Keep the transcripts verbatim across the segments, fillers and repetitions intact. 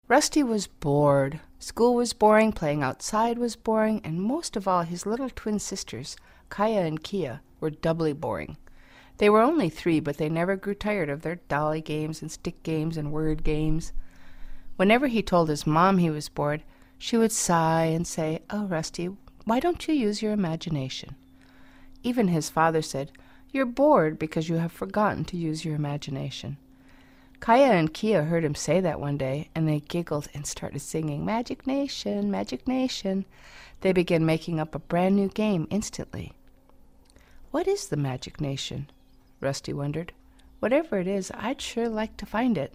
Rusty was bored. School was boring, playing outside was boring, and most of all, his little twin sisters, Kaya and Kia, were doubly boring. They were only three, but they never grew tired of their dolly games and stick games and word games. Whenever he told his mom he was bored, she would sigh and say, "Oh, Rusty, why don't you use your imagination?" Even his father said, "You're bored because you have forgotten to use your imagination." Kaya and Kia heard him say that one day, and they giggled and started singing, "Magic Nation, Magic Nation." They began making up a brand new game instantly. What is the Magic Nation? Rusty wondered. Whatever it is, I'd sure like to find it.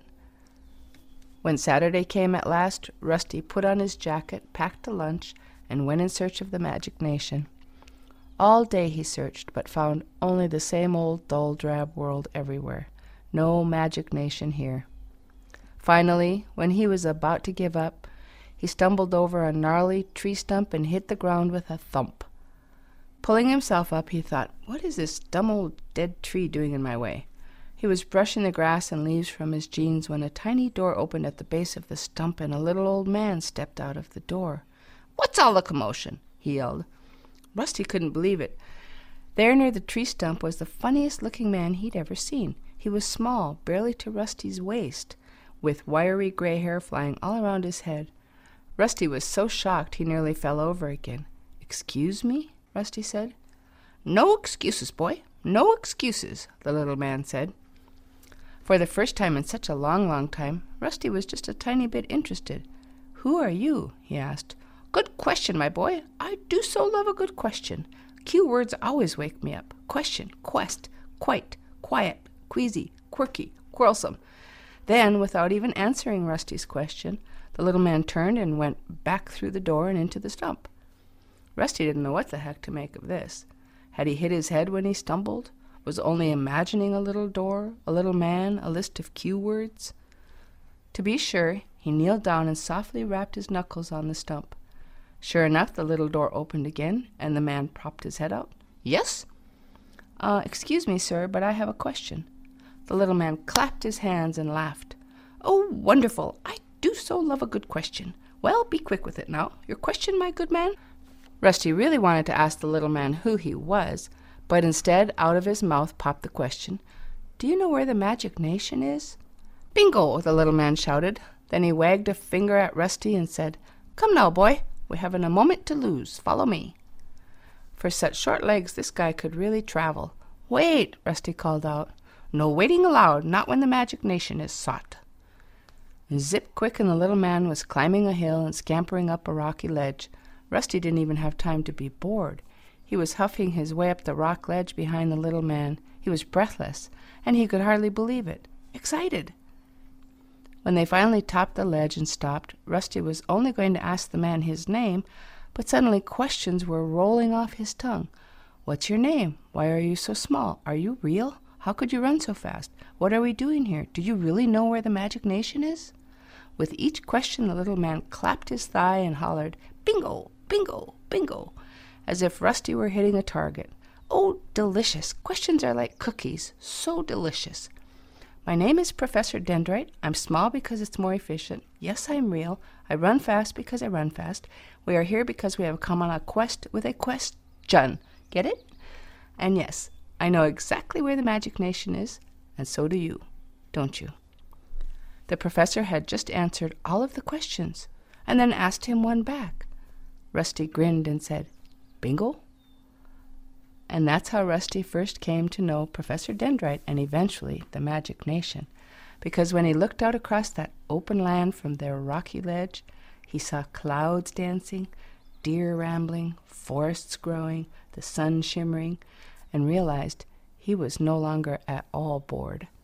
When Saturday came at last, Rusty put on his jacket, packed a lunch, and went in search of the Magic Nation. All day he searched, but found only the same old dull, drab world everywhere. No Magic Nation here. Finally, when he was about to give up, he stumbled over a gnarly tree stump and hit the ground with a thump. Pulling himself up, he thought, "What is this dumb old dead tree doing in my way?" He was brushing the grass and leaves from his jeans when a tiny door opened at the base of the stump and a little old man stepped out of the door. "What's all the commotion?" he yelled. Rusty couldn't believe it. There near the tree stump was the funniest-looking man he'd ever seen. He was small, barely to Rusty's waist, with wiry gray hair flying all around his head. Rusty was so shocked he nearly fell over again. "Excuse me?" Rusty said. "No excuses, boy, no excuses," the little man said. For the first time in such a long, long time, Rusty was just a tiny bit interested. "Who are you?" he asked. "Good question, my boy. I do so love a good question. Cue words always wake me up. Question, quest, quite, quiet, queasy, quirky, quarrelsome." Then, without even answering Rusty's question, the little man turned and went back through the door and into the stump. Rusty didn't know what the heck to make of this. Had he hit his head when he stumbled? Was only imagining a little door, a little man, a list of cue words? To be sure, he kneeled down and softly rapped his knuckles on the stump. Sure enough, the little door opened again, and the man popped his head out. "Yes?" Uh, excuse me, sir, but I have a question." The little man clapped his hands and laughed. "Oh, wonderful! I do so love a good question. Well, be quick with it now. Your question, my good man?" Rusty really wanted to ask the little man who he was, but instead, out of his mouth popped the question, "Do you know where the Magic Nation is?" "Bingo!" the little man shouted. Then he wagged a finger at Rusty and said, "Come now, boy. We haven't a moment to lose. Follow me." For such short legs, this guy could really travel. "Wait!" Rusty called out. "No waiting allowed, not when the Magic Nation is sought." Zip quick, and the little man was climbing a hill and scampering up a rocky ledge. Rusty didn't even have time to be bored. He was huffing his way up the rock ledge behind the little man. He was breathless, and he could hardly believe it. Excited! When they finally topped the ledge and stopped, Rusty was only going to ask the man his name, but suddenly questions were rolling off his tongue. "What's your name? Why are you so small? Are you real? How could you run so fast? What are we doing here? Do you really know where the Magic Nation is?" With each question, the little man clapped his thigh and hollered, "Bingo! Bingo! Bingo!" as if Rusty were hitting a target. "Oh, delicious! Questions are like cookies. So delicious. My name is Professor Dendrite. I'm small because it's more efficient. Yes, I'm real. I run fast because I run fast. We are here because we have come on a quest with a question. Get it? And yes, I know exactly where the Magic Nation is, and so do you, don't you?" The professor had just answered all of the questions, and then asked him one back. Rusty grinned and said, "Bingo?" And that's how Rusty first came to know Professor Dendrite and eventually the Magic Nation, because when he looked out across that open land from their rocky ledge, he saw clouds dancing, deer rambling, forests growing, the sun shimmering, and realized he was no longer at all bored.